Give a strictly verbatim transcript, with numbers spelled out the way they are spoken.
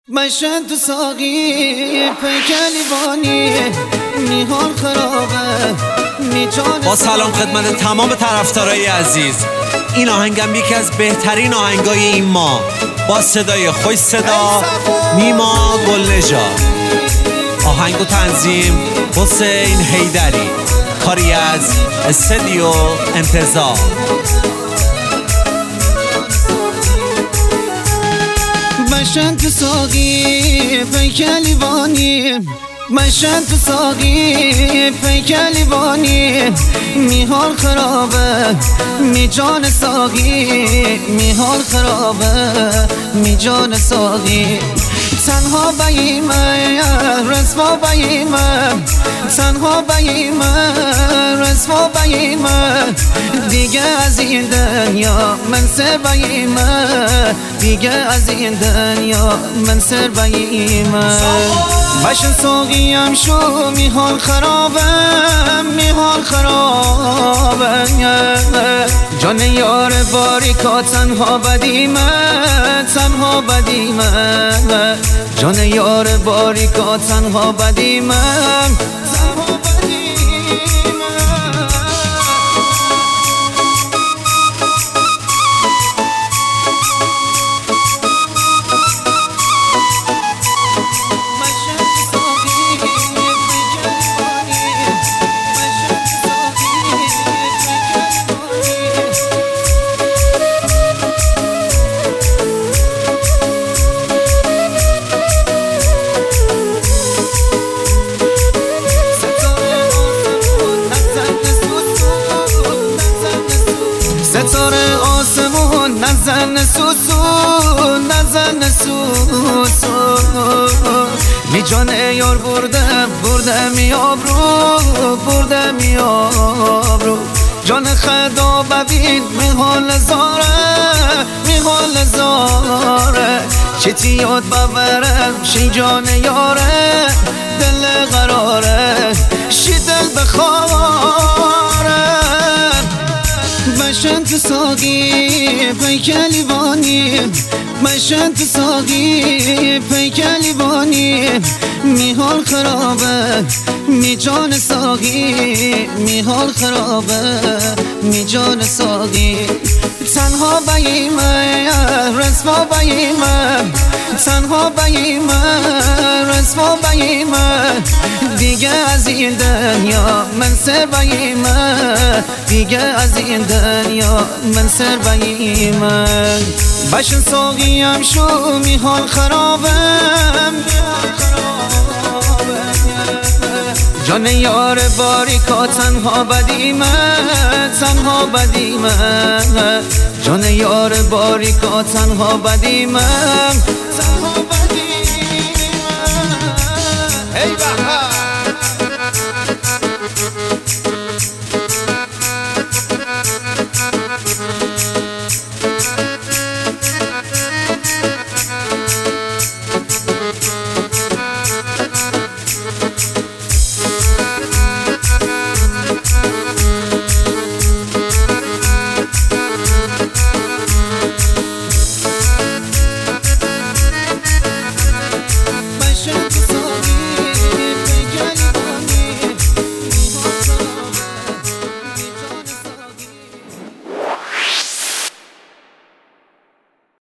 مشن تو ساقی پیکلی بانی میحال خرابه میجان. با سلام خدمت تمام طرفدارای عزیز، این آهنگم یکی از بهترین آهنگای این ماه با صدای خوش صدا نیما گلنژاد. آهنگ و تنظیم حسین حیدری، کاری از استودیو انتظار. مشن تو ساقی پیکلی بانی مشن تو ساقی پیکلی بانی میحال خرابه می جان ساقی میحال خرابه می جان ساقی. تنها بیمه رسوا بیمه تنها بیمه رسوا بیمه دیگه از این دنیا من سر بیمه دیگه از این دنیا من سر بیمه. بشن ساقیم شو میحال خرابه میحال خرابه جان یار باریکا تنها بدیمه تنها بدیمه جان یار باریکا تنها بدیمه تنها بدیمه. ستاره آسمون نزن سوسو نزن سوسو می جان یار برده برده می آبرو برده می آبرو جان خدا ببین می حال زاره می حال زاره چتی یاد ببرم شی جان یاره دل قراره شی دل بخواره. مشن تو ساقی پیکلی بانی مشن تو ساقی پیکلی بانی میحال خرابه می جان ساقی میحال خرابه می جان ساقی. تنها بیمه رسوا بیمه تنها بیمه رسوا بیمه دیگه از این دنیا من سر بیمه دیگه از این دنیا من سر بیمه. بشن ساقیم شو میحال خرابه میحال خرابه جان یار باریکا تنها بدیمه تنها بدیمه جان یار باریکا تنها بدیمه